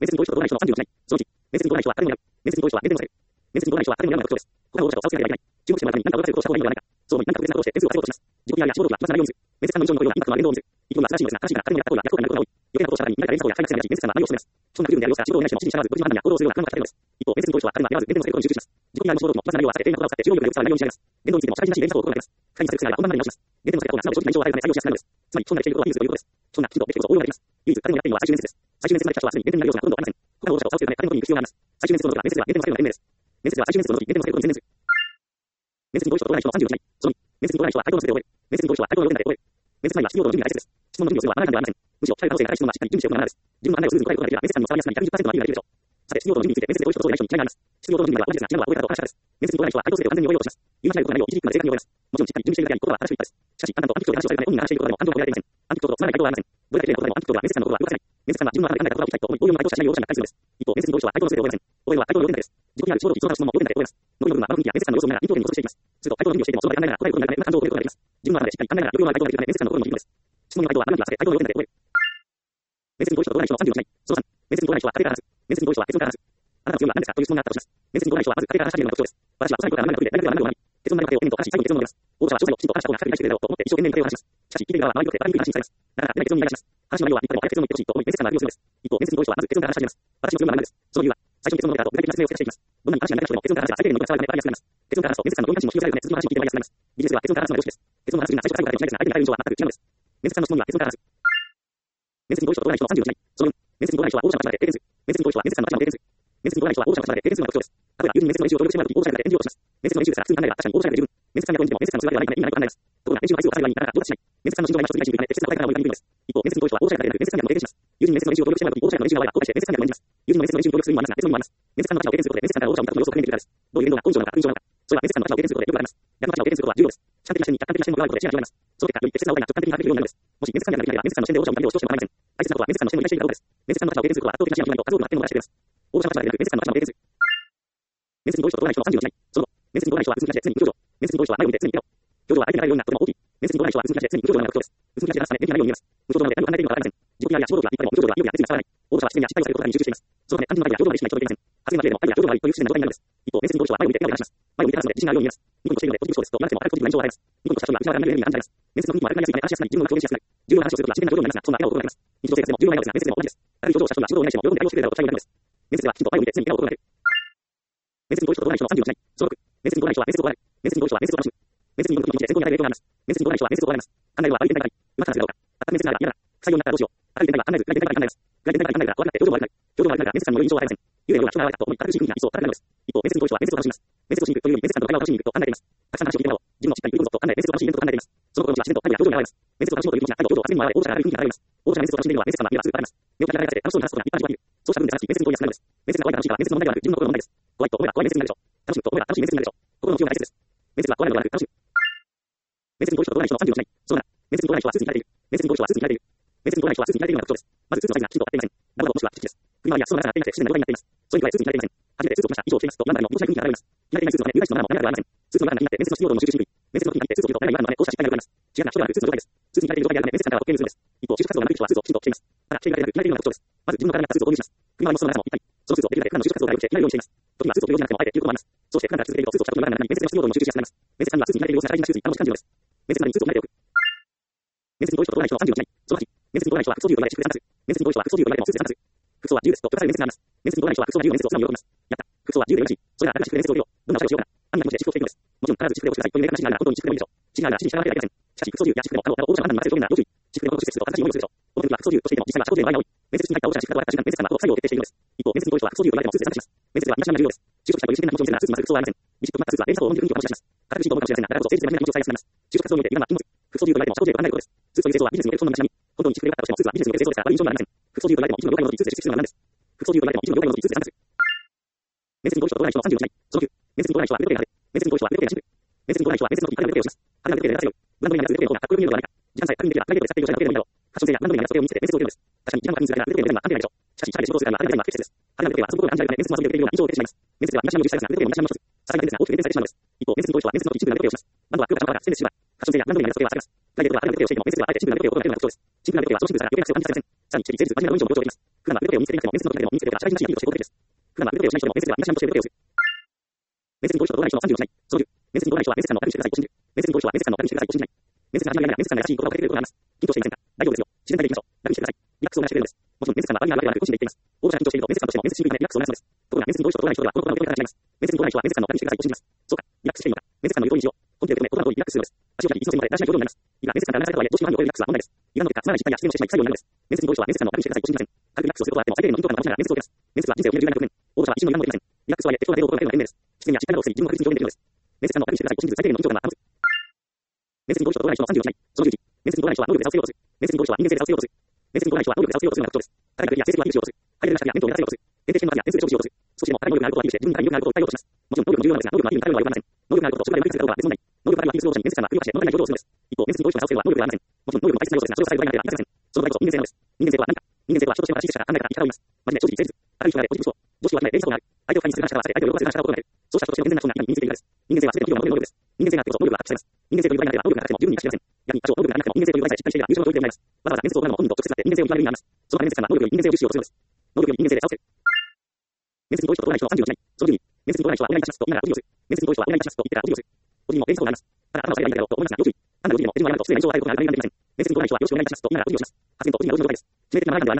面接に合意書と同来書の30をしない。その1、面接に合意書は誰でもやる。面接に合意書は誰でもされる。面接に合意書は誰でもやるのが特徴です。他の応募者と差をつけなければいけない。注目してもらうために何かを出せることをした方がいいのではないか。そう思い何か特別なことをして点数を稼ごうとします。自己 PR や志望動機は今更ないようにする。面接官の以上の要はインパクトのある言動を見せる。意見は素晴らしいのですが、正しいから誰でもやった方がやった方がなることが多い。余計なことをしたらに見られた連鎖法や開発性なし、面接官は何を進めます。そんな部分である様子が志望動機なしの指示に従わず、ご自慢や行動をするような感覚が立てるのです。一方、面接に合意書は彼は選ばず、面接の成功に集中します。自己 PR の志望動機もまず内容は避けて、定な言葉を使って重要力で伝わる内容に仕上げます。言動についても社会人らしい連鎖法を心がけます。不快にさせる癖があれば本番までに直します。言動の成果を素直に正直な印象を与えるため採用しやすくなるのです。つまり、本来できることは技術ということです。そんなきちんとできることを応用ができます。唯一誰でもやっているのは最終面接です。最終面接まで来た人はすでに減点になる要素がほとんどありません。他の応募者を差をつけるため彼のことに行く必要があります。最終面接の能力は面接では減点を避けるのが賢明です。面接では最終面接の時減点を避けることに専念する。面接に合意書と同来書の30をしない。その2、面接に合意書は回答の全てを終える。面接に合意書は回答の要点だけ終える。面接前は必要度の準備が大切です。質問の準備をするのはマナー違反ではありません。むしろ、社会可能性が高い質問はしっかり準備しておくのがマナーです。自分の案内をスムーズに答えることができれば、面接官にも伝わりやすくなり、120%のアピールができるでしょう。さて、必要度の準備について面接で合意書と相談内容に違いがあります。必要度の準備は本日が違うのは覚え方と話し方です。面接に合意書は回答全てを完全に覚えようとします。言い間違えることがないよう、一時期まで正確に覚えます。もちろん、しっかり準備しているだけあり、言葉は正しい一派です。しかし、判断とアンケートで話をされるため、本人が話していることでも、反応が覚えられていません。アンケートとつまらない回答はありません。どれだけ綺麗な言葉でもアンケートでは面接官の心は動かせない。面接官は自分の頭で考えた言葉を聞きたいと思い、応用の回答をしたいと思います。一方、面接に合意書は回答の全てを覚えません。覚えるのは回答の要点だけを覚えます。自己 PR 志望動機、その他の質問も要点だけ覚えます。残りの部分はあの雰囲気や面接官の様子を見ながらインプットに補足していきます。すると、回答の準備をしていても、その場で考えながら答えることになるため、感情を覚えることができます。自分の頭でしっかり考えながら余裕のある回答ができるため、面接官の心に響くのです。質問の回答はあの雰囲気や回答の要点だけ覚える。面接に合意書と同来書の30をしない。その3、面接に合意書は家庭から話す。面接に合意書は結論から話す。あなたの強みは何ですかという質問があったとします。面接に合意書はまず家庭から話し始めるのが特徴です。私は幼い頃から何が得意で、大学では何を学び、結論の中でを念と話し、最後に結論を述べます。応募者は詳細をきちんと話した方がしっかり理解してくれるだろうと思って一生懸命に家庭を話します。しかし、聞いている側は周りにとってバラにくい話にされます。なかなか出ない結論にイライラします。話の内容は立派でも早く結論を言ってほしいと思い、面接官が理由をするのです。一方、面接に合意書はまず結論から話し始めます。私の強みは何です。その理由は、最初に結論の述べ方と具体的な説明を付け足していきます。どんなに話が長い人でも結論から話せば最低限のことが伝わるため分かりやすくなります。結論から話すと面接官のどんな話も引き出されるため、次の話に切り替えやすくなります。ビジネスでは結論から話すのが常識です。結論の話が最初最後までしないですが、相手に与える印象は全く違うのです。面接官の質問には結論から話す。面接に合意書と同来書の30をしない。その4、面接に合意書は応募者の立場で停電する。面接に合意書は面接官の立場で停電する。面接に合意書は応募者の立場で停電するのが特徴です。例えば、友人に面接の練習を協力してもらうとき、応募者が演習をします。面接の練習ですが、普通に考えれば確かに応募者が十分。面接官がどうにても面接官の数学ではないため意味がないことになります。ところが、練習の回数を数えるになかなか上達しない。面接官の心情が今一つ理解しているため、適切な答えから覚えが鈍いのです。一方、面接に合意書は応募者が面接官が停電します。友人に面接の練習を協力してもらうとき、応募者がの練習が終われば後悔して面接官が演じます。友人の面接の練習に協力する意味もありますが、別の意味もあります。面接官の立場を停電することで、面接官から応募者を見たときの様子を確認できるからです。どういう言動が根性なのか、勲章なのか。それは面接官の立場を停電することでよくわかります。逆の立場を停電することは重要です。主観的な視点に客観的な視点も加わることで視野が広がります。その結果、より適切な答えが直感的に把握できるようになるのです。もし面接官がやるべきならば、面接官の視点で応募者を見たりを少しでも学びません。大切なことは面接官の視点を理解しているかどうかです。面接官の立場を停電することは圧倒的な視野の広がりと数多くの発展をもたらしてくれます。応募者の立場でなく、面接官の立場を停電する。面接に合意書と同来書の30をしない。その後、面接に合意書は薄く開きで常に無表情。面接に合意書は前を見て常に笑顔。表情は相手に流れるようになっても大きい。面接に合意書は薄く開きで常に無表情なのが特徴です。薄く開きで話すため、元気な内容に見えます。無表情なので何を考えているのかわかりません。自己 PR や志望動機は立派でも無表情は意欲や熱意が伝わらない。応募者は視点や失敗をされることに集中しています。そのため、肝心のアイデアや表情までしないとできません。発言のアイデアでもアイデアや表情が悪いという視点の状態になるのです。一方、面接に合意書は前を見て笑顔で話します。前を見て話すので自信があるように見えます。ニコニコしているのでポジティブそうですと言われてもあるポジティブな印象を与えます。ニコニコした人には内側から見える意味が感じられます。面接の雰囲気は分かりやすいため話しやすくなり、自分の表現しやすくなり、重要な話をするときは自然な表情になりますが、そんな笑顔を心がけます。日常生活でも重要な内容ですが、面接でも同じです。明るい表情をした人には仕事をないしも喜んで対応してくれるだろうと期待があるのです。面接ではきちんと前を見て常に笑顔を心がける。面接に合意書と同来書の30をしない。その6、面接に合意書は面接を笑い。面接に合意書は面接を楽しむ。面接に合意書で成功に与える影響があります。面接に合意書は面接を終わります。考えるのは悪い展開があり、うまく話せるかどうか。全く面接が嫌だ。不採用になったらどうしよう。悪い展開は考えず、外展開から考えます。外展開から考えるから怖くなって表情も悪くなる。表情も悪くなるから面接官に良い印象を与えません。幽霊のような人が現れたと思い、堅苦しい雰囲気が一層高くなるのです。一方、面接に合意書は面接を楽しみます。面接をしに行くというより面接官と会話を楽しみに行くと考えています。たくさん話を聞いてもらおう。自分もしっかり言うぞと考え、面接を楽しいイベントと考えています。その心の内は自然と態度や表情に現れます。面接を楽しもうという気持ちが態度、表情、発言に現れ、応募者が明るい雰囲気が現れます。応募者が面接を楽しんでいるのは面接官は目がすぐ現れます。目をキラキラさせて楽しそうに話すことが一般的にできる。そうした分で話し、面接に合意やすくなるのです。面接が怖いから楽しいから面接の問題ではなく自分の心の問題です。怖いと思えば怖い面接になるでしょう。楽しいと思えば楽しい面接になるでしょう。心の強が大切です。面接は怖いのではなく楽しい。面接に合意書と同来書の30をしない。その7、面接に合意書はスーツに着られている。面接に合意書はスーツに着られている。面接に合意書はスーツに着られているのが特徴です。まずスーツのサイズがきちんと合っていません。ラブなどもしくは不織布です。首回りや裾の長さが合っていなくて不自然な状態になっています。それに加えスーツに着られていません。初めてスーツを着ました。以上を着ていますとランダムの戻しない雰囲気が現れます。着られていないスーツのため入会室のマナーもマナーではありません。スーツの中が気になって面接の必要度も集中しにくい。面接の時になってスーツを着るとマナーがあるのでこうした失敗が起こります。違うな人ではなくスーツの状態です。スーツに着られている状態であるため面接官からは特権するのです。一方、就職活動が長い人はスーツをきちんと着ています。ただ、着ていられなく着られているのが特徴です。まず自分の体に合ったスーツを購入します。首回りも裾の長さもぴったり。そのスーツをできるだけ普段の就職活動が良くして着られるようにしています。時にはスーツを着る用事なくてもあえて着ることもあります。そうして普段から続けているとスーツを着たことにならない面接の必要度も集中しやすくなります。面接官にはスーツに着られている様子が社会人らしいスーツに楽しく感じるのです。面接なりにスーツを着られておく。面接に合意書と同来書の30をしない。その8、面接に合意書は服装自由と言われ私服で参加する。面接に合意書は服装自由と言われてもスーツで参加する。服装は自由ですと聞かされる面接があります。面接に合意書は服装が自由な面接を素直に喜びます。やった。服装は自由でよろしい。それなら新しく面接を受けよう。どんなおしゃれをしようかな。暗な気持ちで私服を着ていくのです。もちろん必ず私服でおしてくださいという明確な指示があるなら本当に私服でもいいでしょう。指示があるなら指示に従わなければいけません。しかし服装自由や私服でも応募者の判断に任せる表現なら要注意。私服でも私服すると恥ずかしい思いをするでしょう。この時は服装自由としていても実際は社交勢の場合が多い。面接に入った応募者は私服だと分かった瞬間面接官はこの作業を徹底しているのです。一方、面接に合意書は服装自由と言われてもスーツで参加します。面接では身だしなみが重要です。就職したという自然な気持ちを見せながらスーツにまず服装はありません。ビシッと決まったスーツは連鎖を重んじる雰囲気を醸し出します。堅苦しいと思うかもしれませんが、だからこそ誠実で真面目な気持ちを伝えやすくなります。就職活動において今は禁物。服装自由と言われても社交勢を考えることです。スーツという清掃はビジネスにおけるそんな身だしなみ。本当に私服でよかったとしてもスーツはビジネスにおける清掃ですから悪い印象になりません。服装自由と言われても一部の業界のスーツで出席するのがなんです。服装自由と言われても一部の業界のスーツで参加する。面接に合意書と同来書の30をしない。その9、面接に合意書は腕時計が晴れ。面接に合意書は腕時計がシンプル。面接に合意書は面接の時彼が腕時計をします。彼が腕時計で出せる。ブランドになる腕時計の方がかっこよく見えるのではないか。時間さえ確認できればプライベートで使っている女性の腕時計でもいいだろう。ファッション性やブランドになる時計を見せて面接を受けるのです。確かに時間の確認するだけなら腕時計の腕が安定ないでしょう。しかし、社会で仕事をするためには派手な腕時計は不適切です。派手な腕時計は遊ぶことが感じられるため面接の遊びで受けるような印象を受けてしまいます。面接では身だしなみを重視されますが腕時計も身だしなみの一つ。さらに面接が大きく減点されてしまうのです。一方、面接に合意書は面接の時シンプルな腕時計をします。バンドは黒か茶色かステンレスシルバー。ファッション性やブランドになる時計は避けます。プライベートでは派手な腕時計をしていても面接ではあえてシンプルな腕時計を行うのが特徴です。シンプルな腕時計は装飾物が余計なくてお感じされません。さらに、一人一人誠実真面目な文章も強調できます。 普段は腕時計を身につけていなくても、面接の時でも身につけているから、社会人らしいアピールとして高得点です。普段は腕時計をしない人でも、面接ではみんなちゃんとして腕時計をする。面接に合意書と動画書の36枚。その10。面接に合意書は面接官の確認してください。ご信じる。面接に合意書は面接官の確認してください。ご信じない。面接が始まりながら面接官がらしい言葉をかけてくることがあります。緊張していませんか？大丈夫ですよ。自然体でいきましょう。楽にしてください。リラックスをお願いしてくれるのです。もちろん面接官はバリアがあるわけではなく、個人で言っています。応募者が緊張していると、面接官としても面接審議のためリラックスをお願いするのです。ところが面接に合意書と動画書では、この言葉の受け止め方が違います。面接に合意書は面接官の確認してください。ご信じます。そうか。リラックスしているのか。面接官の言う通りにしよう。本気で受け止め、言葉の通りリラックスするのです。足を開き、椅子を背負いまで大事な表情になります。いくら面接官から話されたとはいえ、どうしてもあるのを超えるリラックスは問題です。いらぬの結果、さらに失敗や失言をしてしまい、作業になるのです。面接に合意書は面接官の確認してください。ご信じません。軽くリラックスをすることはあっても、最低限の緊張感を保ちながら面接を受けます。面接は人生を決める重要な局面。応募者は一瞬の油断もできません。リラックスはあえて適当な程度を心がけるのが賢明です。失言や失敗などを防ぎ、自分の確実に表現できるのです。面接官の確認してください。ご信じる最低限の緊張感が保つ。面接に合意書と動画書の36枚。その11。面接に合意書は能力で差をつけようとする。面接に合意書は人間性で差をつけようとする。面接に合意書は能力で差をつけようとするのが特徴です。彼らがや成績をアピールしようとする。彼らがや面倒をやらせようとする。典型的なや点数で勝負しようとする。少しでも高い能力があることをアピールして、自分に魅力があることを訴えようとします。もちろん能力も重要なのですが、能力のアピールに頼るのはよくありません。能力があることを職場で分析するかどうかは別問題。能力がアピールする応募者に面接官が振り回して物足りない表情をするのです。一方、面接に合意書の差をつけるのは能力ではありません。もちろん能力も大切な要素ですが、それをさえる度合いなければいけません。その場合こそ人間性なのです。人間性とは何か。人間性とは人としての正しい者が考え方、生き方を言います。真面目、正直、誠実。明るい人がポジティブそう。常識をわきまえ、冷静さがある。相手を不快にする話し方を合わせて、相手を喜ばせる話し方を心がける。そうした人としての健全な人が今に身につけているのです。人間性は全て企業の持っている能力です。人間性があってこそ能力が発揮されます。人間性という場合なければ能力がなくても十分に活かせません。逆に多少能力がなくても人間性という場合さえしっかりしていれば優勝の領域でございます。わざわざ面接を行うのも本人と直接会って人間性を極める意味があります。そのため面接官は能力より人間性を重視しようとするのです。能力より人間性で差をつける。面接に合意書と動画書の31枚。その12。面接に合意書はお願いいたしますと言いながらお辞儀をする。面接に合意書はお願いいたしますと言ってからお辞儀をする。お辞儀も礼儀作法があります。ただ頭を下げればいいだろうと思いますが、要注意。単なるお辞儀も手にもやると失礼な印象を与えることがあるためにできません。面接に合意書はよろしくお願いいたしますと言いながらお辞儀をします。発言とお辞儀が同時の状態です。致命的な前なんではありませんが、面接官から見るとやや落ち着きのない印象を受けます。そうそうと挨拶を忘れることによって丁寧な印象を与えることをする様子に見え、丁寧な印象を反映するのです。一方、面接に合意書の動画書は時間がかかります。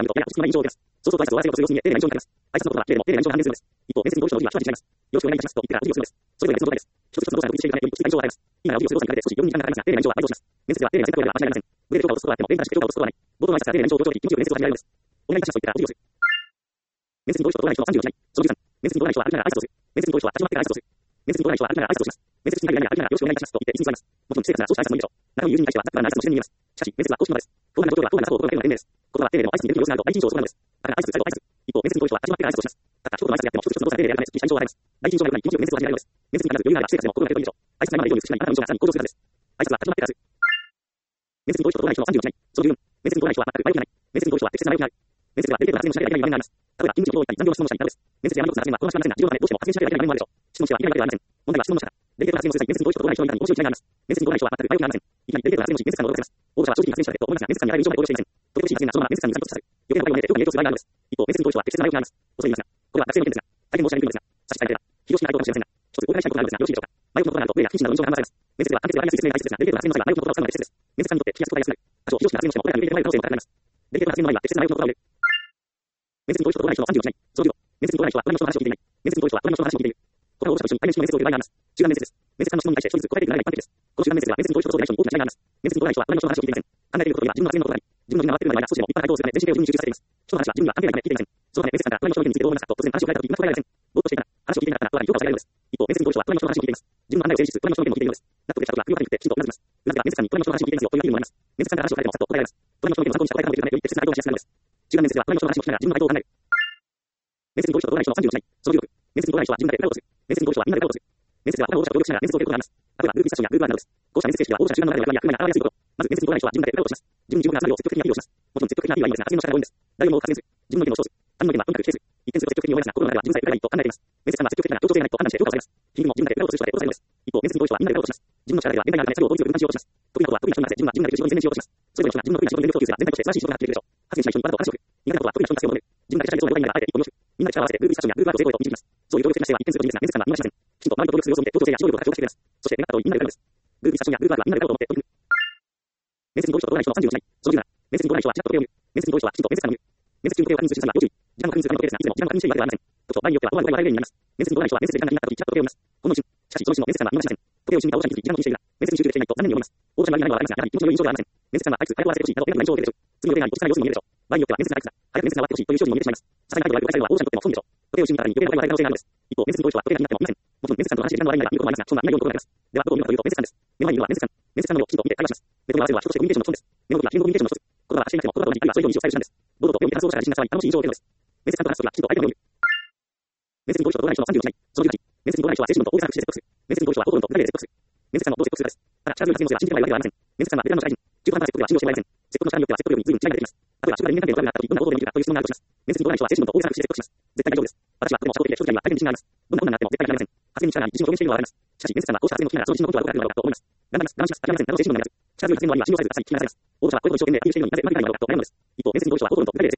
一方、面接に合意書の動画書は時間がかかります。よろしくお願いいたしますと言ってからお辞儀をするのです。それぞれ面接の状態です。一つ一つの動作が独立しているため、より落ち着いた印象を与えます。いいならお辞儀をする動作にかけて少し余韻に時間がかかりますが、丁寧な印象は愛情します。面接では丁寧な選択をやれば間違いありません。腕で評価を落とすことはあっても、礼儀正しく評価を落とすことはない。冒頭の挨拶から丁寧な印象を強調でき、気持ちよく面接を始められるのです。お願いいたしますと言ってからお辞儀をする。面接に合意書と動画書の31枚。その13。面接に合意書は歩きながら挨拶をする。面接に合意書は始まってから挨拶をする。面接に合意書は歩きながら挨拶をします。面接に入りながら歩きながらよろしくお願いいたしますと言って椅子に座ります。もちろん不正確なそうした挨拶もいいでしょう。仲良い友人に対してはざっくばらんな挨拶も自然に見えます。しかし、面接は公式の場です。高難な状況は高難なことを心がけるのが丁寧です。言葉は丁寧でも挨拶に出る様子があると第一印象を損なうのです。だから挨拶、最後挨拶。一方、面接に合意書は始まってから挨拶をします。ただ、一言の挨拶やっても一つ一つの動作が丁寧であるため、すっきりした印象を与えます。第一印象が良くなり、気持ちよく面接を始められるのです。面接に必ず余裕があれば不正確でも心がけるといいでしょう。挨拶が今まで以上に美しくないあなたの印象がさらに向上するからです。挨拶は始まってからです。面接に合意書と動画書の31枚。その14。面接に合意書は全く前置きがない。面接に合意書は適切な前置きがある。面接ではデリケートな発言をしなければいけない場面があります。例えば、人事情報を言ったり、残業の質問をしたりなどです。面接であまりの発言は好ましくありませんが、自分のためどうしても発言しなければいけない場面もあるでしょう。質問してはいけないわけではありません。問題は質問の仕方。デリケートな発言をする際、面接に合意書と動画書のいかに面白い違いがあります。面接に合意書は全く前置きがありません。いきなりデリケートな発言をし、面接官を驚かせます。応募者は正直に発言しただけと思いますが、面接官に与える以上まで考慮していません。時々しい発言がそのまま面接官に残される。余計なことを言って評価に影響する場合があるのです。一方、面接に合意書は適切な前置きがあります。遅い言いますが、これは学生の意見ですが、大変申し上げにくいのですが、差し支えなければ、非常識な回答かもしれませんが、一つお伺いしたいことがあるのですが、よろしいでしょうか。前置きのことがあると、例や不謹慎な印象が話されます。面接では簡潔でわかりやすい説明が大切ですが、デリケートな発言の際は前置きのことを使うのが適切です。面接官にとって聞きやすく答えやすくなる。多少非常識な発言をしても、これらに入れてもらえる可能性も高くなります。デリケートな発言の場合は適切な前置きのことを入れる。面接に合意書と動画書の31枚。その15。面接に合意書は隣の人の話を聞いていない。面接に合意書は隣の人の話を聞いている。他の応募者と一緒に対面式の面接を受ける場合があります。集団面接です。面接官の質問に対して一人ずつ答えていくのが一般的です。この集団面接では面接に合意書と動画書に大きな違いがあります。面接に合意書は隣の人の話を聞いていません。考えていることよりは自分の発言のことがあり、自分の字が回っているのには少しでも一般回答をするため、電子系を順に集中させています。人の話は自分には関係ないため聞いていません。そのため面接官が隣の人の意見についてどう思いますかと突然話を変えたとき、全く答えられません。ぼーっとしていたら、話を聞いていなかったら、評価を下げられるのです。一方、面接に合意書は隣の人の話を聞いています。自分の案内を誠実、隣の人の意見も聞いているのです。納得できたときは、振り分かりにくくてきちんとうなずきます。裏では面接官に隣の人の話を聞いていますよというアピールもあります。面接官が話を変えてもさっと答えられます。隣の人の意見を参考にした答え方もできるため、より適切な回答がしやすくなるのです。集団面接では隣の人の話を聞きながら自分の回答を考える。面接に合意書と動画書の31枚。その16。面接に合意書は自分で答えをする。面接に合意書はみんなで答えをする。面接では他の応募者と協力しながら面接を受けることがあります。例えば、グループディスカッションやグループワークなどです。こうした面接形式は応募者集団の中での役割や役割が現れやすいこと。まず面接に合意書は自分で答えをします。自分に十分な圧力を積極的にアピールをします。もちろん積極的なアピールはいいのですが、発言の仕方が多いんです。誰も多く発言する。自分の意見を主張する。他人の意見はとにかく否定する。一点すると積極的に思いますが、心の中では自分さえ答えがいいと考えています。面接官は積極的な協調性がないと判断して評価をされます。皮肉も自分で答えをする人で答えるのです。一方、面接に合意書はみんなで答えをします。自分の力では限界があるため作業を効率よく分担しようとします。得意なことは得意な人に任せ、自分は自分ができる仕事に専念しようとします。それぞれの人が自分の得意な仕事に全力を投球すれば全体として素晴らしい仕事ができるでしょう。発言しない人にわざと話を振る。苦手なことは得意な人に助けを求める。自分ができたいことを了解にならあえて一歩よし。みんなで力を合わせてグループディスカッションやグループワークを成功へと導きます。そういう協力的な姿勢は一点することにいいですが、面接官は見逃しません。きちんと周りと協力する様子を見て協調性や指導力を活用してくれます。そして願った通りみんなでやるのです。グループディスカッションやグループワークはみんなでやろうと思って取り組む。面接に合意書と動画書の31枚。その17。面接に合意書はちらっと時計を見る。面接に合意書はきちんと面接官を見る。面接中の時計を確認する際は要注意。時間を確認するための時計ですが、いつでも時間を確認しているわけではありません。特徴場合によっては思わぬ場合は例になります。面接に合意書は面接で時間が気になった時ちらっと時計を見ます。この一瞬。しかし、その一瞬の面接官は見逃しません。時計を一瞬見た応募者に気づき時間を気にしているが、面接に集中できていないと残念に思います。応募者に悪いないのはありますが、やはり気持ちの良い印象ではありません。面接官はあいつ早く終わらせてほしいなど、変な印象を受けるでしょう。次の予定がに落ち着かない様子にも見えるでしょう。場合によっては面接が早くな早く面接が終わってほしいという勝利にも見えてしまいます。ささやかな態度が了解されるのは応募者にとっても損でしょう。時計を一瞬見た方に余計な会話が可能性があるのです。一方、面接に合意書は時計が気になっても見ません。もちろん面接官と話して時間の割合なら見ることもありますが、そんな見ないようなことがあります。では、どこを見るかというと面接官です。目の前にいるのは面接官。面接官の目をきちんと見て会話します。目と目を合わせるのは人としてコミュニケーションの基本です。目の動きは言語コミュニケーションの一つ。言葉はしていなくても、言葉と同じあるいはそれ以上に意思を伝える手段です。堂々と目を見て話す応募者が自信なさは楽しい印象を受けるのです。面接官と話すときはきちんと相手の目を見る。面接に合意書と動画書の31枚。その18。面接に合意書は精神論と大げさな口で説得する。面接に合意書は心論と具体例で説得する。面接官のどう説得するかです。ただ、チャールズの発言をすれば信じてないわけではありません。面接官はベテランの社会人。中途半端な説得では信用してもらえません。説得の力によっては説得力に随分違いが出てきます。例えば、中間人間関係のトラブルがあったとき、どんな行動で見るかという質問があるとします。面接に合意書は精神論と大げさな口で説得します。絶対大丈夫です。私はとても社交的で正直には大変自信があります。どんな困難があっても絶対になりません。発言に力があり、自信を表明しているのはわかります。しかし、面接官はこうした発言を聞きながらその自信の根拠はどこから来るのだろうかと思います。頑張ります。我慢します。諦めません。など精神論にならず、チャールズの発言の割には信用されるがさに聞きなさいます。応募者はこれほど一生懸命アピールしているのになぜうまくいかないのだろうかと悩むのです。一方、面接に合意書は心論と具体例で説得します。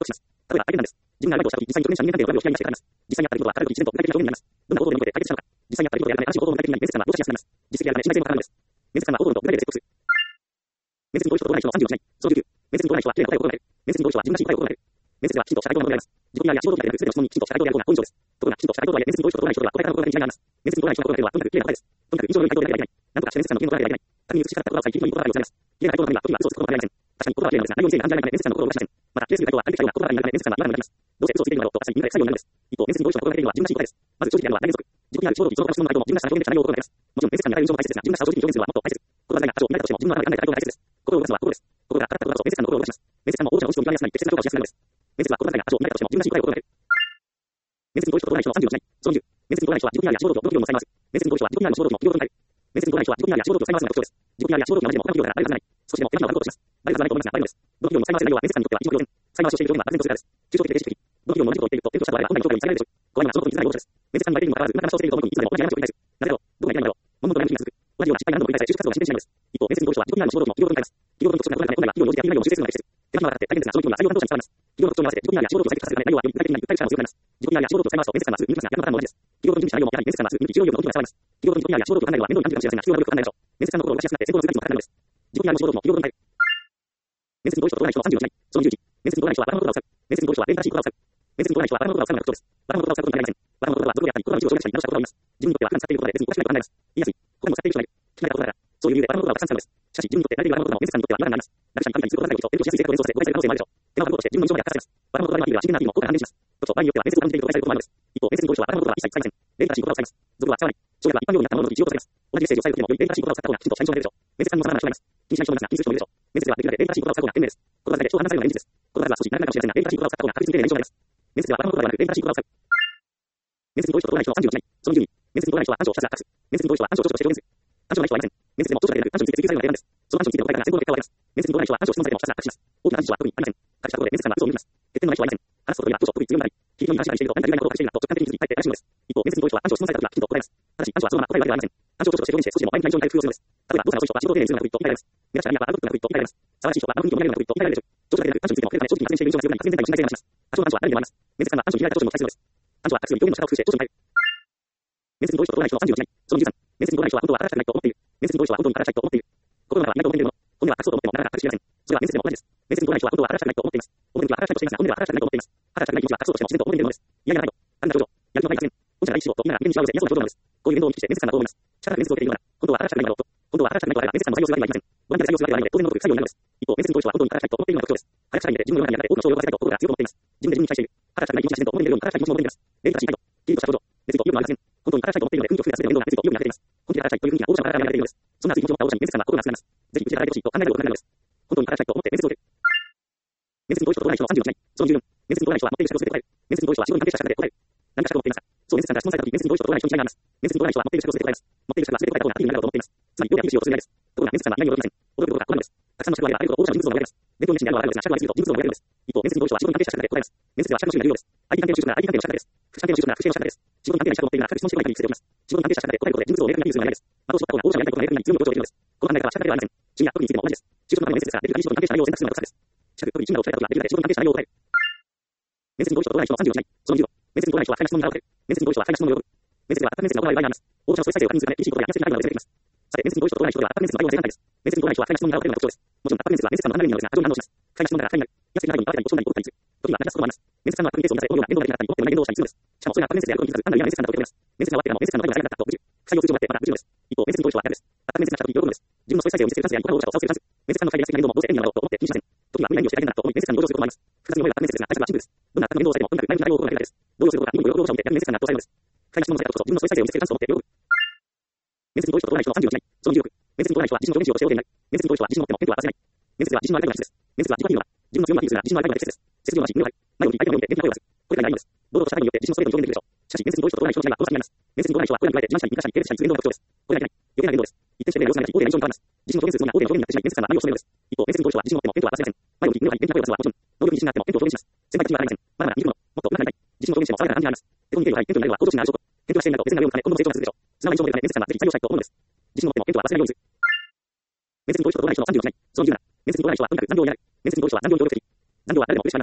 例えば、体験談です。自分がアルバイトをしたとき、実際に6年社人間関係をトラブルを引き合いにした結果あります。実際にあった出来事は、体力自然と具体的な表現になります。どんな行動において解決したのか。実際にあった出来事であるため、話を行動の具体的に面接官はどうしやすくなります。実績やため、信頼性も高まるのです。面接官は行動の具体例で説得する。面接に合意人と合わない人の36歳。その19。面接に合わない人は、綺麗な答えを心がける。面接に合意人は自分らしい答えを心がける。面接では、きちんと社会との問題です。自己 PR や仕事に関連する全ての質問にきちんと社会とであることが本上です。ところが、きちんと社会とはいえ、面接に合意人と合わない人では、答え方の心がけに違いがあります。面接に合わない人の心がけるは、とにかく綺麗な答えです。とにかく印象の良い回答であればいけない。なんとかして面接官の気の答えであればいけない。他人に映し方った言葉を最近のいい言葉が用意されます。綺麗な回答のためには、時には嘘をつくことがありません。確かに言葉は綺麗なのですが、内容について判断がないため、面接官の心を動かしません。また、ケース回答は相手が言う回答がないため、面接官は今のになります。どうせ嘘をついているのだろうと、私に理解不採用になるのです。一方、面接に合意人の心がけるには自分らしい答えです。まず、正直であるのは大原則。自己 PR 仕事にその他の質問の回答も自分らしさの表現でした内容を心がけます。もちろん、面接官に与える印象も大切ですが、自分らしさを正直に表現するのはもっと大切。言葉遣いが多少乱れたとしても、自分の頭で考えた回答が大切です。心を動かすのは心です。心が温かったことこそ面接官の心を動かします。面接官も応募者の本質を見極めやすくなり、適切な評価をしやすくなるのです。面接は言葉遣いが多少乱れたとしても、自分らしい答えを心がける。面接に合意人と合わない人の36歳。その10。面接に合わない人は自己 PR や仕事とどの企業も使います。面接に合意人は自己 PR の仕事との企業を考える。面接に合わない人は自己 PR や仕事と使いますのが特徴です。自己 PR や仕事と同じでも他の企業からバレるはずない。少しでも手間を省こうとします。バレるはずはないと思いますが、バレるのです。どの企業も使い回せない内容は面接官にとっては一目瞭然。使い回しをしている表現は漠然とするからです。抽象的で形式的。どの企業も同じことを言っていると、転倒した場合は本来の答えに使えないでしょう。怖いのはそのことに気づかない容赦です。面接官に言われているにもかかわらず、今から話をしていると思い込み、いつまでも同じ過ちを繰り返す。なぜだろう、どこがいけないのだろう。悶々と悩む日が続く。同じような失敗が何度も繰り返され、就職活動が進展しないのです。一方、面接に合意人は自己 PR の仕事との企業を考えます。企業の特徴が異なる本来は企業に応じてやっている内容を修正するのが適切。手間暇がかかって大変ですが、その企業は採用担当者に伝わります。企業の特徴に合わせて自己 PR や仕事を採択させるため、内容はより具体的に具体力が強くなります。自己 PR や仕事を使い回すと面接官はすぐ見抜きますが、逆のパターンも同じです。企業の準備した内容もやはり面接官はすぐ見抜き、重要な動きが伝わります。企業の自己 PR や仕事を考えるのは面倒に感じるかもしれませんが、必要な努力を考えましょう。面接官の心を動かしやすくなって選考の難しさも高くなるのです。自己 PR の仕事との企業を考える。面接に合意人と合わない人の36歳。その11。面接に合わない人はバラの言葉を使う。面接に合意人は礼儀正しい言葉を使う。面接に合わない人はバラの言葉を使うのが特徴です。バラの言葉を使うことになりません。バラの言葉は俗語であったり、言葉の一部を省略したり、直したことがあります。自分にとっては普段使っていることで別におかしなことはないです。言いやすい。他にも使っている人がいる。聞き慣れたことだから。そういう理由でバラの言葉をたくさん使うのです。しかし、自分にとって慣れているバラの言葉も面接官にとっては違和感があります。誰かに神にすることがないと、勉強しやすい性格を連想させ、誤解される可能性もあるでしょう。手間を省こうとして自分の印象まで悪化させます。バラの言葉には自分なりの後悔が判明します。特徴場合によっては面接を感じていると誤解されることもあるのです。一方、面接に合意人はバラの言葉は一切使いません。礼儀正しい言葉を使います。俗語は使わない。省略は一般用語になったものの一応と使います。同じメッセージを伝えるときもより礼儀正しい言葉を使った方がきちんと社員証が出るでしょう。面接官にも様々な人がいます。気にしない人もいますが、気にする人もいるでしょう。面接ではできるだけ礼儀正しい言葉を使う方が賢明です。言葉遣いで人を話されるのが現実です。言葉遣いは少し慣れないかもしれませんが、礼儀正しい言葉を使った方が確実に丁寧な印象が出ます。面接ではバラの言葉ではなく礼儀正しい言葉を使う。面接に合意人と合わない人の36歳。その12。面接に合わない人は暗唱をひたすら隠す。面接に合意人は暗唱を長所として表現する。暗唱ない人はいません。面接でも長所でなく暗唱について追求されるのが定番です。その暗唱についての答えから選考の結果を当てます。面接に合わない人は暗唱を質問されてもひたすら隠します。大きな暗唱は特にありません。隠したところで面接官は嘘を見ます。欠点のない人はいません。話すことには当初特に強みがない。聞いてみ話したりしていると何か有害なことを隠しているなと直感的に気づき、かえって怪しいのです。一方、面接に合意人は暗唱を質問されたときはきちんと答えます。ただし、暗唱はそのまま答えるわけではありません。暗唱を長所として表現して少しでも前に対象に対応するのです。例えば、どうせの人は仕事を丁寧にするのが得意と言い換えられます。目立ちたらはアウトプットが得意と言い換えられます。騒がしい人はあの雰囲気を盛り上げるのが得意と言い換えられるでしょう。長所だけでなく、暗唱についても答えるため正直に発言している印象が強くなり、発言全体の信頼性が増します。多少の暗唱は誰にもあります。面接官は暗唱に嫌いな長所にも期待するのです。暗唱は隠すより表現の仕方を工夫して長所に変える。面接に合意人と合わない人の36歳。その13。面接に合わない人は本当は働きたくないと思っている。面接に合意人は本当に働きたいと思っている。心の中は意外と思っているもの。本音は隠そうと思ってもなかなか隠しきれません。それは面接でも同じです。面接に合わない人は本当は働きたくないと思っています。表向きは働きたいとしていますが、本音は働きたくないと思っています。働きたくない気持ちは隠そうとしても自然と表に出るものです。いやいやないと。あんな長所。やる気のない発言。本社がいい仕事とみんなが見てにしまうぜ。嫌そうな長所なのです。こういう言動を意識して面接官はどう思います。力が面接を受けているような。本当は働きたくないだろうと。本当は働きたくないとあれば面接官の採用するわけにはいきません。ボランティアで採用するわけではないので、当然のごとく不採用になるのです。一方、面接に合意人は本当に働きたいと思っているのが特徴です。働きたいので自分の中にあって多くの人を動かせないと心が強く思っています。自分で自分に期待している。働きたくない気持ちは自然と表に出るように働きたい気持ちも表に出ます。礼儀正しい態度。キリッとした表情。別にと意欲はありません。本当に働きたいと思っているので、雰囲気を作り出す全ての面倒が別にと意欲に溢れています。本気で働きたいという雰囲気が応募者から与えられているのです。そんな熱い気持ちを持った応募者に面接官は心が熱くなります。ぜひうちで働いてほしいと考えるようになるのです。本当に働きたいと思って面接を受ける。面接に合意人と合わない人の36歳。その14。面接に合わない人は持っている資格を全て答える。面接に合意人は仕事に関係した資格で答える。何か資格を持っていますか。そう面接官から質問されたとき、面接に合意人と合わない人に違いがあります。面接に合わない人は持っている資格を全て答えます。持っている資格は全て答えた方が有利になると思っています。つまり、要点は厳しいをするないです。ところが面接官は意外に驚きません。驚くことがこうなのです。たくさんの資格があればあるほど応募者の人数を盛り上げます。勉強熱心であるのはあるのですが、資格がありすぎると人数を盛り上げるのです。一方、面接に合意人は仕事に関係した資格で答えます。面接では資格の種類が重要です。IT 関係の就職なら IT 関係の資格です。福祉関係の就職なら福祉系の資格です。仕事に関係ない資格を持っているなら各質問してこない限り伏せておきます。仕事に関係した資格で答えることで人数を明確に人数がないです。的を絞った方が応募者をやりたいことが明確に強みを強調できるのです。この考え方は資格ではありません。趣味や特技についても同じです。就職のための面接ですが、できる限り仕事に関係した内容を選択するのが良さです。資格、特技、趣味などを伝えたことができるだけ仕事に関係した内容を答える。面接に合意人と合わない人の36歳。その15。面接に合わない人は不快な質問が多く、面接に合意人は不快な質問を呼ぶ。面接では面接が行う場合があります。応募者の総再生を確認するため、厳しいことや厳しい態度が出てきます。さて、面接に合意人と合わない人では面接の内容が正反対です。面接に合わない人は不快な質問が多くなるのが特徴です。もちろん面接は面接官の判断力になるのですが、過剰に反応します。不快な質問なら不快になる。安い態度に合わせたりと長打に怒ったりする。時には泣き出すこともあります。面接官は確認ケースを満たせ、応用が面倒ができなかったり、怒ってもいない言動をしたりするのです。しかもそれが面接でやることに気づかず、判断や面接官だと受け止めます。面接が終わってからも面接官の態度が最悪だったと愚痴る。不採用通知をもらってまた愚痴るのです。一方、面接に合意人は逆です。また面接が来た時喜ぶのです。自分の総再生を見せるチャンスや他の応募者を差をつけるチャンス。面接官の会議が素敵な言動もどうせ縁になろうと思って気にしません。時には無理な意味をして大変だと思い面接官に同情することもあります。複雑に思えば面接ですが、対策はシンプルです。どんな悪の言動をされてもとにかく内容を行うだけです。動揺することが意味を喜ぶ応募者を見て逆に面接官が圧倒されるのです。不快な質問をされたことこそ自分の総再生を見せるチャンスと思って喜ぶ。面接に合意人と合わない人の36歳。その16。面接に合わない人は自身の表現しようとしておりになる。面接に合意人は自信を持ってもペンとは渡せない。面接では自信のある態度が必須です。面接は自己評価は自分の強みは技術が自信のある態度が適切です。切量はし、胸を張る。前を見、相手の目を見て元気な声を出す。これがないのです。堂々とした態度によって自信のストレートに表現できるでしょう。しかし、面接に合意人と合わない人の違いはこの差にあります。面接に合わない人はこれらに加えて自慢したり、生かしたり、警戒したり、連動が特徴です。これがいけない。余計な言動です。一転して例を様子が大手な印象に変わります。自信を表現するつもりが大手の表現になってしまい、面接官は何を恐れるのです。一方、面接に合意人は自信を持ってもペンとは渡せません。前を見、胸を張り、元気な声を出すのはもちろん、能力に自信があってもペンと表現します。先輩たちにはありません。まだまだ見るもの、もっと上手くなりたい。自信を表現しても爽やかな感じがあります。手とに手を張り、ペンとになるのは向上心がある証拠。ペンとはしているなど、別な量を重ね、今後も成長が続くでしょう。素直な印象を持てるため、面接官はぜひ採用したいと思うのです。自信を持ってもペンとは渡せないようにする。面接に合意人と合わない人の36歳。その17。面接に合わない人はとにかく残業をやる。面接に合意人は残業に協力的。残業は誰でも嬉しくありません。ただ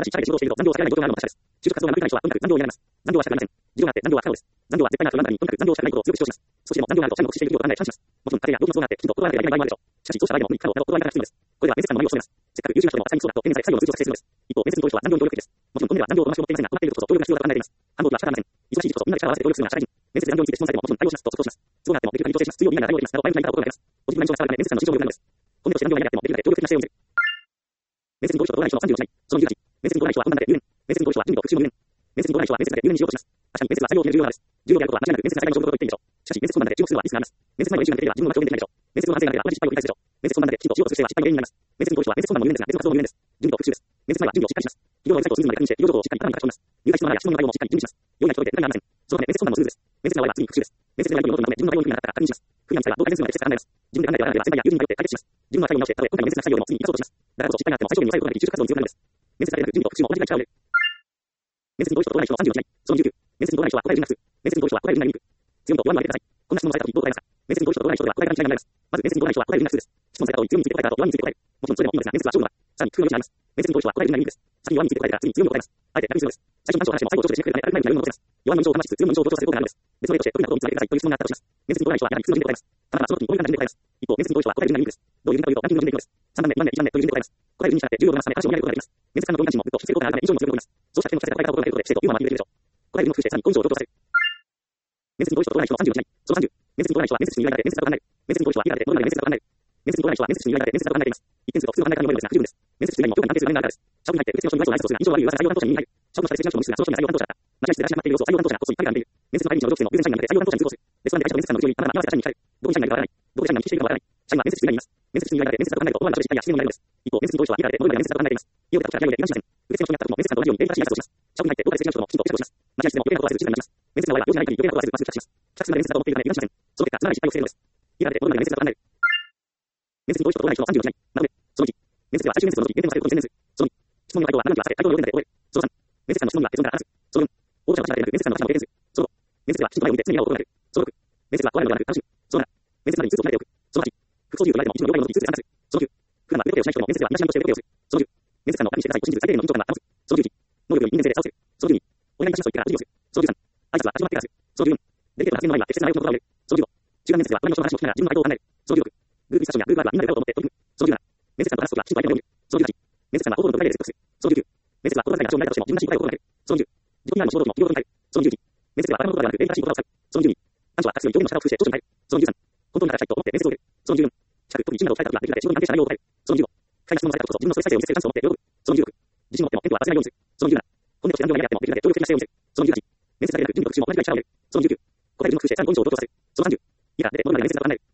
し社会で仕事をしていると残業は避けられない状況があるのが確かです。就職活動が伸びない人はとにかく残業をやめます。残業は仕方がありません。事情があって残業は不可能です。残業は絶対な不安なのにとにかく残業をしたくないことを強く主張します。少しでも残業があると社員の屈している企業が考え感謝します。もちろん家庭や動物があってきちんと断らなければいけない場合もあるでしょう。しかしそうした場合でも無理に不可能など断り方が必要です。これは面接官の眉を務めます。せっかく優秀な人でも社員にそうだと懸念され作業の通常を作成するのです。一方、面接に協力は残業に協力的です。もちろん本音では残業をこなしを持っていませんが、困っていることこそ協力が必要だと考えています。反動は仕方がありません。忙しい時こそみんなで力を合わせて協力するのが社会人。面接で残業について質問されてももちろん対応しますと即答します。都合があってもできる限り調整します。必要にならない残業をできます。など前向きな言い方を心がけます。ポジティブな印象が伝わるため面接官の心情を読むためです。本音として残業が苦手でもできるだけ協力的な姿勢を見せる。面接に合意しと通らない人の30をしない。その28。面接に通らない人は困難で入念。面接に合意しは準備と復習も入念。面接に通らない人は面接だけ入念にしようとします。確かに面接は採用を決める重要なのです。重要であることは間違いなく面接が最大の状況と言っていいでしょう。しかし面接困難で注目するのはリスクがあります。面接内容が優秀なだけでは自分は表現できないでしょう。面接の反省が出れば同じ失敗を繰り返すでしょう。面接困難できちんとしようとする姿勢は失敗の原因になります。面接に合意しは面接困難も入念ですが、面接活動も入念です。準備と復習です。面接前は準備をしっかりします。企業のウェブサイトを隅々まで確認して、企業情報をしっかり頭に書き込みます。入会質問や質問の内容もしっかり準備します。用意が一人で手がありません。そのため面接困難もスムーズです。面接の終わりは次に復習です。面接ではやり取りのノートにまとめ、自分の内容に不利がなかったら確認します。不利なミスはどう改善するのか適切に考えます。自分で考えてはならないでは先輩や友人に頼って解決します。自分の会社を見直して、たとえ今回の面接が採用でも次に生かそうとします。だからこそ失敗があっても最小限に抑えることができ就職活動に強くなるのです。面接だけでなく準備と復習も同じくらい力を入れる。面接に合意しと通らない人の30の違い。その19。面接に通らない人は答えるになく、面接に合意しとは答えるになりにく。強みと弱みを挙げてください。こんな質問をされたときどう答えますか。面接に合意しと通らない人では答えが違いになります。まず面接に通らない人は答えるになくです。質問されたとき強みについて答えた後弱みについて答える。もちろんそれでもいいのですが、面接は勝負の場。さらに工夫の余地があります。面接に合意しは答えるになりにくです。先に弱みについて答えてから次に強みを答えます。あえて逆にするのです。最初の短所を話しても最後を調整してくれるため歩く前にやるのを戻せます。弱みの印象を話しつつ強みの印象を強調させることがあるのです。別の例として得意なことを見つけてくださいという質問があったとします。面接に通らない人はやはり普通の順で答えます。ただその時にこういう感じで答えます。一方、面接に合意しは答えるになりにくです。どういう順かというとランキングの順でいくのです。3番目、2番目、1番目という順で答えます。答える順に従って重要度が増すため話を見られることができます。面接官の同意関心もぐっと引きつけることがあるため印象にも強く残ります。そうした点をさせた答え方を心がけることで姿勢とユーモアもアピールできるでしょう。答える順を工夫してさらに根性を強調させる。面接に合意しと通らない人の30の違い。その30。面接に通らない人は面接室にいる間で面接が考える。面接に合意しはリーダーでノルマで面接が考える。面接に通らない人は面接室にいる間で面接が考えています。一点数と普通の考え方によるのですが不十分です。面接室以外にも業界に関係する面があるからです。社務に入って受付の人に挨拶をするが印象悪い噂が採用担当者に耳に入る。社務の下で接種の人もミスがその人に採用担当者だった。間違い室で話が待っている様子を採用担当者がこっそり一回が見ている。面接の帰り道の上司の優先社員なので採用担当者に通報する。レストランで会社と面接官の後ろにたまたま合わせた社員に聞かれる。どこに社員がいるかわからない。どこで社員が聞いているかわからない。社員は面接室以外にいます。面接室にいる間で面接が考えると思わぬ正直や質問になるのです。一方、面接に合意しはリーダーでノルマで面接が考えています。家を出た時は対応で油断しません。受付の人になった時も面接官と同じように礼儀正しい挨拶をします。社務に入ってどこで接種の人もきちんと受け答えをします。間違い室でも余計なことはせず静かに待ちます。面接の場合は用事がない限り余計なことはせずまず帰宅します。帰宅するまで面接だと思っているため油断しません。その結果、つまらない失敗を防げるのです。リーダーでノルマで面接が考える。面接に合意しと通らない人の30の違い。まとめ。その1。面接では最終面接の時、面接のされることに専念する。その2。質問の回答は長きは避け、回答の要点で終える。その3。面接官の質問には結論から話す。その4。応募者の話だけでなく、面接官の話も経験する。その5。面接ではきちんと前を見て常に笑顔を心がける。その6。面接は怖いのではなく楽しむ。その7。面接までにスーツを備えておく。その8。服装自由と言われても一部の要害の時にスーツで話す。その9。普段は腕時計をしない人でも面接ではみんな社員として腕時計をする。その10。面接官の確認してくださいと信じる最低限の緊張感が保つ。その11。能力より人間性で差をする。その12。お願いいたしますと言ってからお辞儀をする。その13。挨拶は始まってからする。その14。デリケートな発言の前には適切な内容の言葉を入れる。その15。中間面接では隣の人の話も聞きながら自分の回答を考える。その16。Google リサーチや Google アールはみんなで歌を持って取り組む。その17。面接官と話すときはきちんと相手の目を見る。その18。面接官は報道の具体例で説得する。その19。面接は言葉遣いが多少見られたとしても自分らしい答えを心がける。その20。自己 PR の仕事時も企業ごとに変える。その22。面接ではバカな言葉ではなく礼儀正しい言葉を使う。その22。短所は活用に表現の仕方を工夫して長所に変える。その23。本当に働きたいと思って面接を受ける。その24。近く特に10などを伝えたときはできるだけ仕事に関係した内容を答える。その25。不快な質問をされたことこそ自分のそういう再生を見せるチャンスを持って喜ぶ。その26。自信を持ってもテンポは忘れないようにする。その27。本音として何秒がやってもできるだけ協力的な姿勢を見せる。その28。面接だけでなく準備と復習も同じくらい力を入れる。その29。答える順を工夫してさらに根性を強調させる。その30。リーダーでノルマで面接が考える。